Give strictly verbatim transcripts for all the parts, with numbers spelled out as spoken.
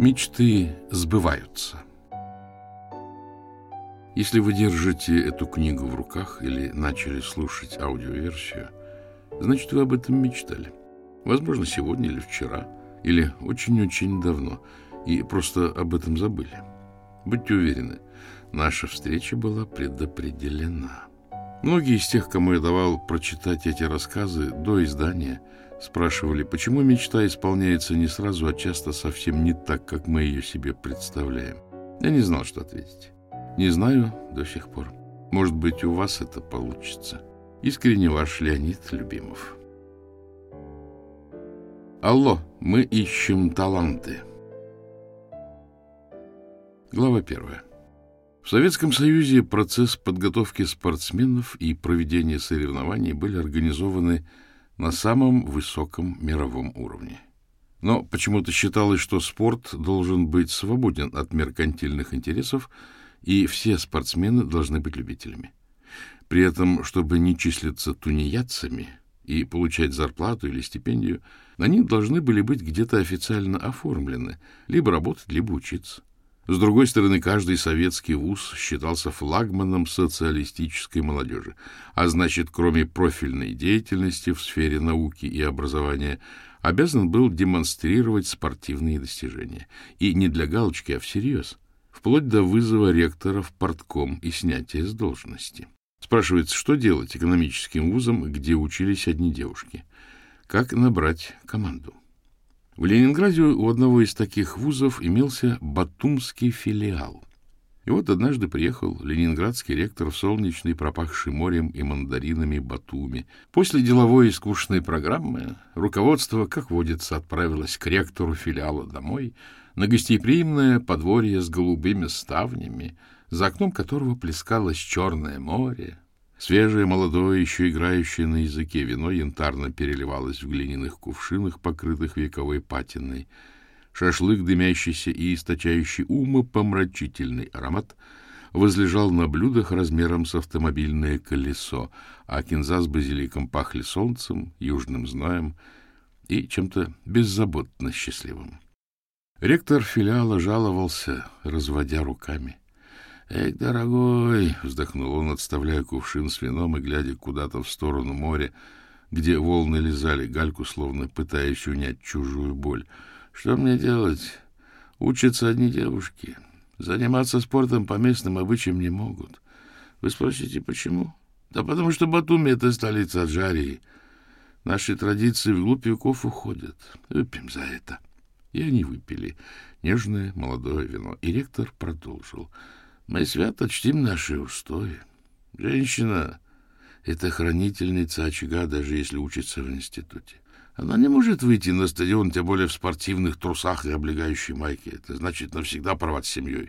Мечты сбываются. Если вы держите эту книгу в руках или начали слушать аудиоверсию, значит, вы об этом мечтали. Возможно, сегодня или вчера, или очень-очень давно, и просто об этом забыли. Будьте уверены, наша встреча была предопределена. Многие из тех, кому я давал прочитать эти рассказы до издания, спрашивали, почему мечта исполняется не сразу, а часто совсем не так, как мы ее себе представляем. Я не знал, что ответить. Не знаю до сих пор. Может быть, у вас это получится. Искренне ваш Леонид Любимов. Алло, мы ищем таланты. Глава первая. В Советском Союзе процесс подготовки спортсменов и проведения соревнований были организованы на самом высоком мировом уровне. Но почему-то считалось, что спорт должен быть свободен от меркантильных интересов, и все спортсмены должны быть любителями. При этом, чтобы не числиться тунеядцами и получать зарплату или стипендию, они должны были быть где-то официально оформлены, либо работать, либо учиться. С другой стороны, каждый советский вуз считался флагманом социалистической молодежи, а значит, кроме профильной деятельности в сфере науки и образования, обязан был демонстрировать спортивные достижения. И не для галочки, а всерьез, вплоть до вызова ректора в партком и снятия с должности. Спрашивается, что делать экономическим вузам, где учились одни девушки? Как набрать команду? В Ленинграде у одного из таких вузов имелся батумский филиал. И вот однажды приехал ленинградский ректор в солнечный, пропахший морем и мандаринами Батуми. После деловой и скучной программы руководство, как водится, отправилось к ректору филиала домой на гостеприимное подворье с голубыми ставнями, за окном которого плескалось Черное море. Свежее, молодое, еще играющее на языке вино янтарно переливалось в глиняных кувшинах, покрытых вековой патиной. Шашлык, дымящийся и источающий умопомрачительный аромат, возлежал на блюдах размером с автомобильное колесо, а кинза с базиликом пахли солнцем, южным зноем и чем-то беззаботно счастливым. Ректор филиала жаловался, разводя руками. — Эх, дорогой, — вздохнул он, отставляя кувшин с вином и глядя куда-то в сторону моря, где волны лизали гальку, словно пытаясь унять чужую боль. — Что мне делать? Учатся одни девушки. Заниматься спортом по местным обычаям не могут. Вы спросите, почему? Да потому что Батуми — это столица Аджарии. Наши традиции вглубь веков уходят. Выпьем за это. И они выпили нежное молодое вино. И ректор продолжил. Мы свято чтим наши устои. Женщина — это хранительница очага, даже если учится в институте. Она не может выйти на стадион, тем более в спортивных трусах и облегающей майке. Это значит навсегда порвать с семьей.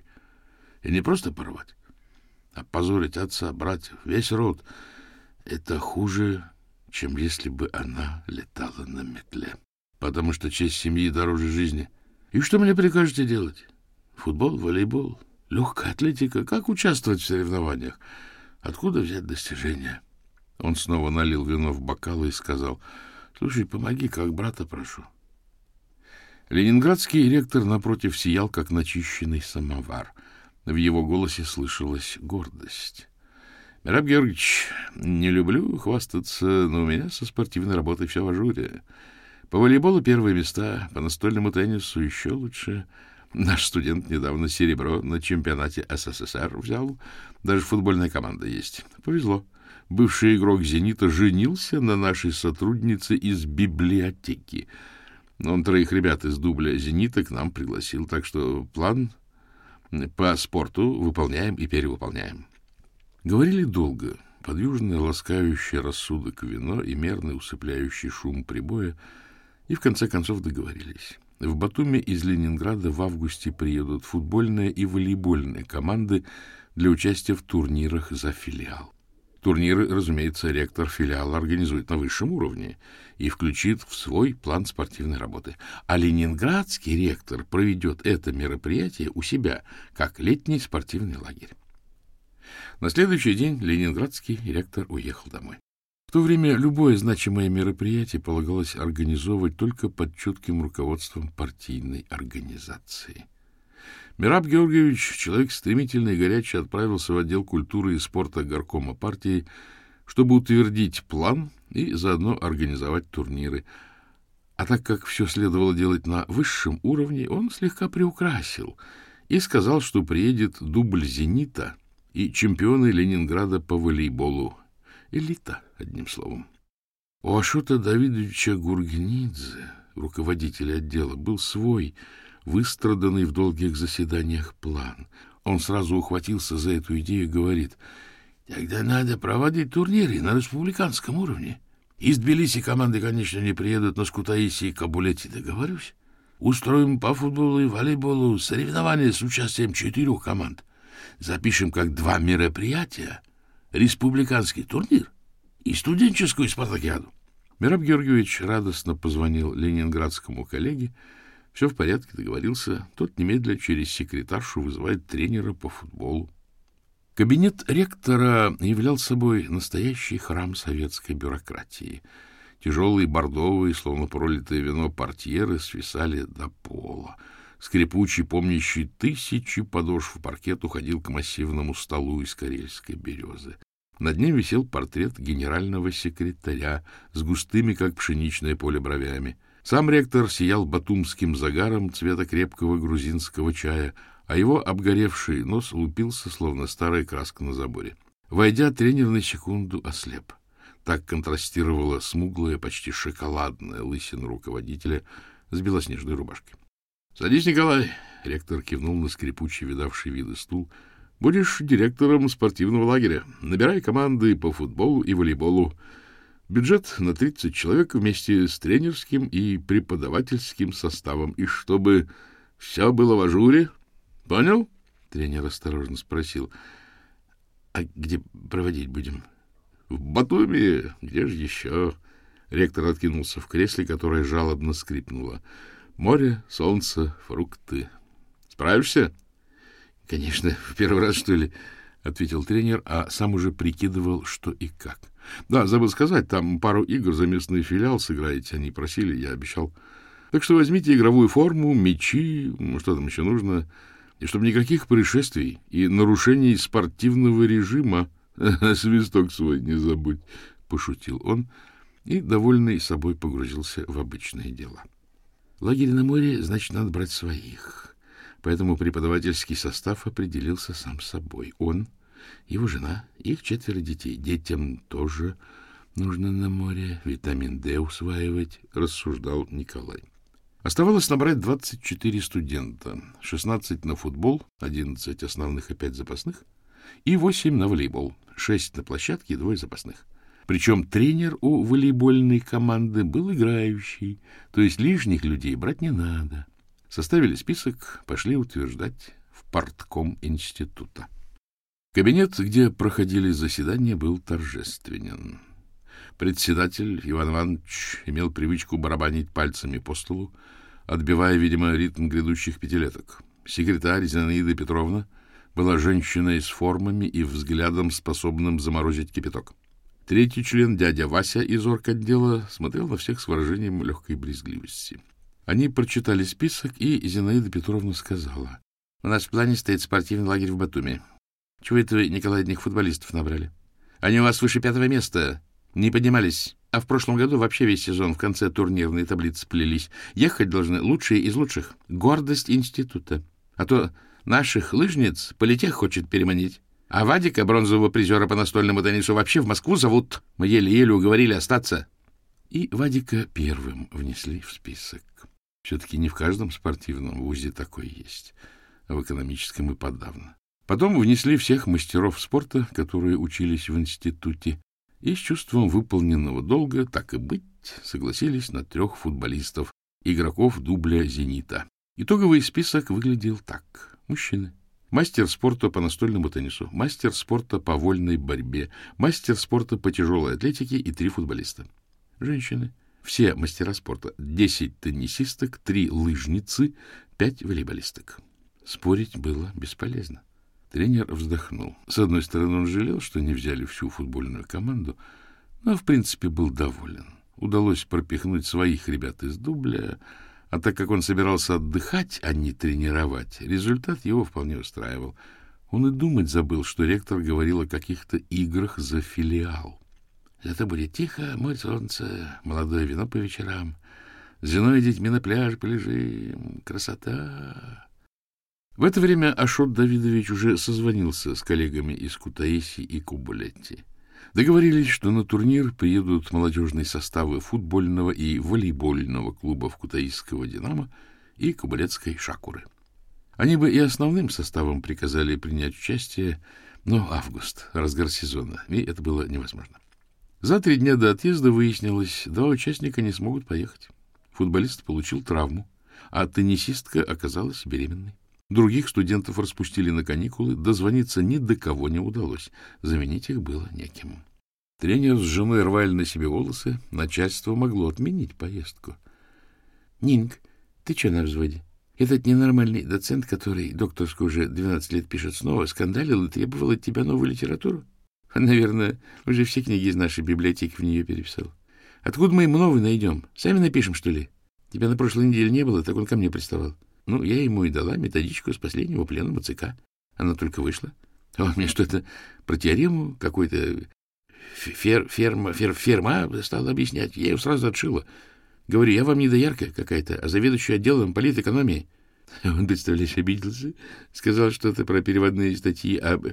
И не просто порвать, а позорить отца, братьев, весь род. Это хуже, чем если бы она летала на метле. Потому что честь семьи дороже жизни. И что мне прикажете делать? Футбол, волейбол, легкая атлетика? Как участвовать в соревнованиях? Откуда взять достижения? Он снова налил вино в бокалы и сказал: слушай, помоги, как брата прошу. Ленинградский ректор напротив сиял, как начищенный самовар. В его голосе слышалась гордость. Мераб Георгиевич, не люблю хвастаться, но у меня со спортивной работой все в ажуре. По волейболу первые места, по настольному теннису еще лучше. Наш студент недавно серебро на чемпионате СССР взял. Даже футбольная команда есть. Повезло. Бывший игрок «Зенита» женился на нашей сотруднице из библиотеки. Он троих ребят из дубля «Зенита» к нам пригласил, так что план по спорту выполняем и перевыполняем. Говорили долго. Под южное ласкающее рассудок вино и мерный усыпляющий шум прибоя, и в конце концов договорились. В Батуми из Ленинграда в августе приедут футбольная и волейбольная команды для участия в турнирах за филиал. Турниры, разумеется, ректор филиала организует на высшем уровне и включит в свой план спортивной работы. А ленинградский ректор проведет это мероприятие у себя, как летний спортивный лагерь. На следующий день ленинградский ректор уехал домой. В то время любое значимое мероприятие полагалось организовывать только под чутким руководством партийной организации. Мераб Георгиевич, человек стремительный и горячий, отправился в отдел культуры и спорта горкома партии, чтобы утвердить план и заодно организовать турниры. А так как все следовало делать на высшем уровне, он слегка приукрасил и сказал, что приедет дубль «Зенита» и чемпионы Ленинграда по волейболу. Элита, одним словом. У Ашота Давидовича Гургенидзе, руководителя отдела, был свой, выстраданный в долгих заседаниях план. Он сразу ухватился за эту идею и говорит: «Тогда надо проводить турниры на республиканском уровне. Из Тбилиси команды, конечно, не приедут, но с Кутаиси и Кабулети договорюсь. Устроим по футболу и волейболу соревнования с участием четырех команд. Запишем как два мероприятия: республиканский турнир и студенческую спартакиаду». Мераб Георгиевич радостно позвонил ленинградскому коллеге. Все в порядке, договорился. Тот немедля через секретаршу вызывает тренера по футболу. Кабинет ректора являл собой настоящий храм советской бюрократии. Тяжелые бордовые, словно пролитое вино, портьеры свисали до пола. Скрипучий, помнящий тысячи подошв паркет уходил к массивному столу из карельской березы. Над ним висел портрет генерального секретаря с густыми, как пшеничное поле, бровями. Сам ректор сиял батумским загаром цвета крепкого грузинского чая, а его обгоревший нос лупился, словно старая краска на заборе. Войдя, тренер на секунду ослеп. Так контрастировала смуглая, почти шоколадная лысина руководителя с белоснежной рубашкой. — Садись, Николай! — ректор кивнул на скрипучий, видавший виды стул. — Будешь директором спортивного лагеря. Набирай команды по футболу и волейболу. Бюджет на тридцать человек вместе с тренерским и преподавательским составом. И чтобы все было в ажуре. Понял? Тренер осторожно спросил: — А где проводить будем? — В Батуми. Где же еще? Ректор откинулся в кресле, которое жалобно скрипнуло. — Море, солнце, фрукты. Справишься? — Конечно, в первый раз, что ли, — ответил тренер, а сам уже прикидывал, что и как. — Да, забыл сказать, там пару игр за местный филиал сыграете. Они просили, я обещал. Так что возьмите игровую форму, мячи, что там еще нужно, и чтобы никаких происшествий и нарушений спортивного режима. Свисток свой не забудь, — пошутил он, и, довольный собой, погрузился в обычные дела. Лагерь на море, значит, надо брать своих. Поэтому преподавательский состав определился сам собой. Он, его жена, их четверо детей. Детям тоже нужно на море витамин D усваивать, рассуждал Николай. Оставалось набрать двадцать четыре студента, шестнадцать на футбол, одиннадцать основных и пять запасных, и восемь на волейбол, шесть на площадке и двое запасных. Причем тренер у волейбольной команды был играющий, то есть лишних людей брать не надо. Составили список, пошли утверждать в партком института. Кабинет, где проходили заседания, был торжественен. Председатель Иван Иванович имел привычку барабанить пальцами по столу, отбивая, видимо, ритм грядущих пятилеток. Секретарь Зинаида Петровна была женщиной с формами и взглядом, способным заморозить кипяток. Третий член, дядя Вася из орготдела, смотрел на всех с выражением легкой брезгливости. Они прочитали список, и Зинаида Петровна сказала: — У нас в плане стоит спортивный лагерь в Батуми. Чего это вы, Николай, одних футболистов набрали? Они у вас выше пятого места не поднимались, а в прошлом году вообще весь сезон в конце турнирной таблицы плелись. Ехать должны лучшие из лучших. Гордость института. А то наших лыжниц политех хочет переманить. А Вадика, бронзового призера по настольному теннису, вообще в Москву зовут. Мы еле-еле уговорили остаться. И Вадика первым внесли в список. Все-таки не в каждом спортивном вузе такой есть, а в экономическом и подавно. Потом внесли всех мастеров спорта, которые учились в институте, и с чувством выполненного долга, так и быть, согласились на трех футболистов, игроков дубля «Зенита». Итоговый список выглядел так. Мужчины. Мастер спорта по настольному теннису, мастер спорта по вольной борьбе, мастер спорта по тяжелой атлетике и три футболиста. Женщины. Все мастера спорта. Десять теннисисток, три лыжницы, пять волейболисток. Спорить было бесполезно. Тренер вздохнул. С одной стороны, он жалел, что не взяли всю футбольную команду, но, в принципе, был доволен. Удалось пропихнуть своих ребят из дубля, а так как он собирался отдыхать, а не тренировать, результат его вполне устраивал. Он и думать забыл, что ректор говорил о каких-то играх за филиал. Зато будет тихо, море солнце, молодое вино по вечерам. С женой и детьми на пляже полежим. Красота! В это время Ашот Давидович уже созвонился с коллегами из Кутаиси и Кубулетти. Договорились, что на турнир приедут молодежные составы футбольного и волейбольного клубов Кутаисского «Динамо» и Кубулетской «Шакуры». Они бы и основным составом приказали принять участие, но август, разгар сезона, и это было невозможно. За три дня до отъезда выяснилось, два участника не смогут поехать. Футболист получил травму, а теннисистка оказалась беременной. Других студентов распустили на каникулы, дозвониться ни до кого не удалось, заменить их было неким. Тренер с женой рвали на себе волосы, начальство могло отменить поездку. — Нинг, ты что на взводе? Этот ненормальный доцент, который докторскую уже двенадцать лет пишет снова, скандалил и требовал от тебя новую литературу? Наверное, уже все книги из нашей библиотеки в нее переписал. Откуда мы ему новый найдем? Сами напишем, что ли? Тебя на прошлой неделе не было, так он ко мне приставал. Ну, я ему и дала методичку с последнего пленума ЦК. Она только вышла. А он мне что-то про теорему какой-то фер, ферма, фер, ферма стала объяснять. Я ее сразу отшила. Говорю, я вам не доярка какая-то, а заведующий отделом политэкономии. Он, представляешь, обиделся. Сказал что-то про переводные статьи об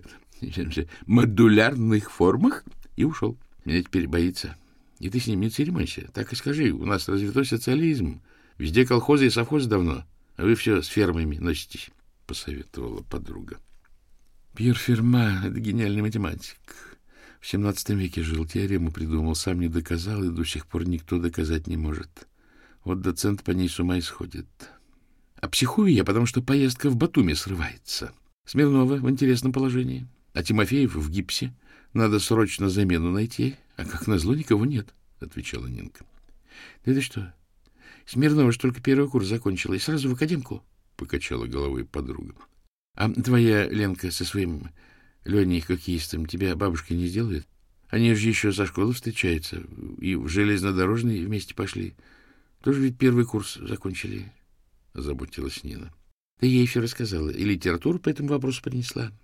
модулярных формах и ушел. Меня теперь боится. И ты с ним не церемонься. Так и скажи, у нас развитой социализм. Везде колхозы и совхозы давно. А вы все с фермами носитесь, — посоветовала подруга. Пьер Ферма — это гениальный математик. В семнадцатом веке жил, теорему придумал, сам не доказал, и до сих пор никто доказать не может. Вот доцент по ней с ума исходит. А психую я, потому что поездка в Батуми срывается. Смирнова в интересном положении, а Тимофеев в гипсе. Надо срочно замену найти, а как назло никого нет, — отвечала Нинка. — Да ты что? Смирнова же только первый курс закончила и сразу в академку, — покачала головой подруга. — А твоя Ленка со своим Леней хоккеистом тебя бабушка не сделает? Они же еще со школы встречаются и в железнодорожный вместе пошли. Тоже ведь первый курс закончили, — озаботилась Нина. — Ты ей все рассказала и литературу по этому вопросу принесла.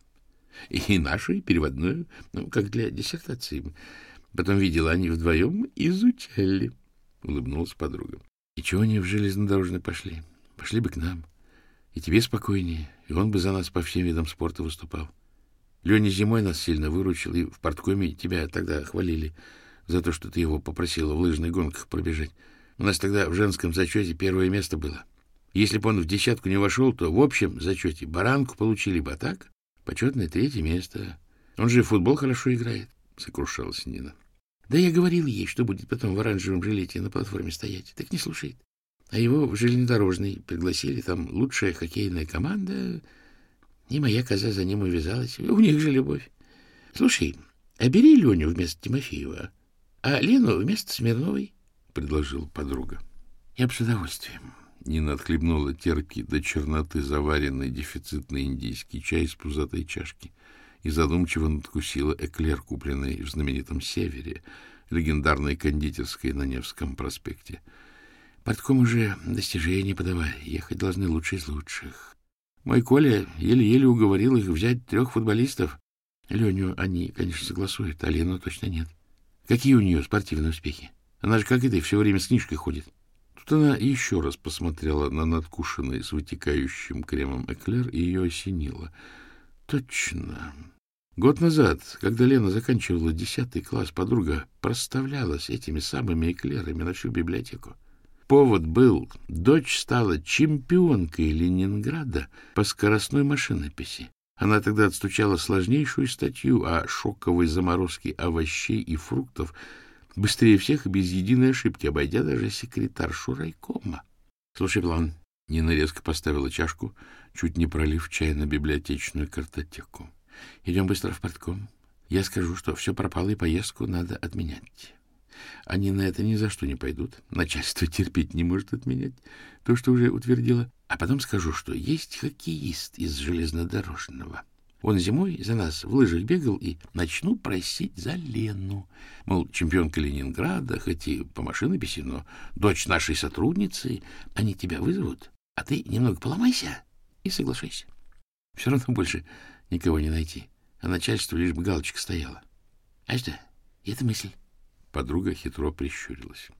И нашу, и переводную, ну, как для диссертации. Потом видела, они вдвоем изучали, — улыбнулась подруга. И чего они в железнодорожный пошли? Пошли бы к нам. И тебе спокойнее, и он бы за нас по всем видам спорта выступал. Леня зимой нас сильно выручил, и в парткоме тебя тогда хвалили за то, что ты его попросила в лыжных гонках пробежать. У нас тогда в женском зачете первое место было. Если бы он в десятку не вошел, то в общем зачете баранку получили бы, а так почетное третье место. Он же в футбол хорошо играет, — сокрушалась Нина. Да я говорил ей, что будет потом в оранжевом жилете на платформе стоять. Так не слушает. А его в железнодорожный пригласили, там лучшая хоккейная команда, и моя коза за ним увязалась. У них же любовь. Слушай, а бери Леню вместо Тимофеева, а Лену вместо Смирновой, — предложила подруга. Я бы с удовольствием. Нина отхлебнула терпкий до черноты заваренный дефицитный индийский чай из пузатой чашки и задумчиво надкусила эклер, купленный в знаменитом «Севере», легендарной кондитерской на Невском проспекте. Партком уже достижения подавай, ехать должны лучшие из лучших. Мой Коля еле-еле уговорил их взять трех футболистов. Леню они, конечно, согласуют, а Лену точно нет. Какие у нее спортивные успехи? Она же, как и ты, все время с книжкой ходит. Тут она еще раз посмотрела на надкушенный с вытекающим кремом эклер и ее осенило. Точно. Год назад, когда Лена заканчивала десятый класс, подруга проставлялась этими самыми эклерами на всю библиотеку. Повод был, дочь стала чемпионкой Ленинграда по скоростной машинописи. Она тогда отстучала сложнейшую статью о шоковой заморозке овощей и фруктов быстрее всех и без единой ошибки, обойдя даже секретаршу райкома. — Слушай, план. Нина резко поставила чашку, чуть не пролив чай на библиотечную картотеку. — Идем быстро в партком. Я скажу, что все пропало и поездку надо отменять. Они на это ни за что не пойдут. Начальство терпеть не может отменять то, что уже утвердило. А потом скажу, что есть хоккеист из железнодорожного. Он зимой за нас в лыжах бегал и начну просить за Лену. Мол, чемпионка Ленинграда, хоть и по машинописи, но дочь нашей сотрудницы. Они тебя вызовут, а ты немного поломайся и соглашайся. Все равно больше никого не найти, а начальству лишь бы галочка стояла. А что? Это мысль. Подруга хитро прищурилась.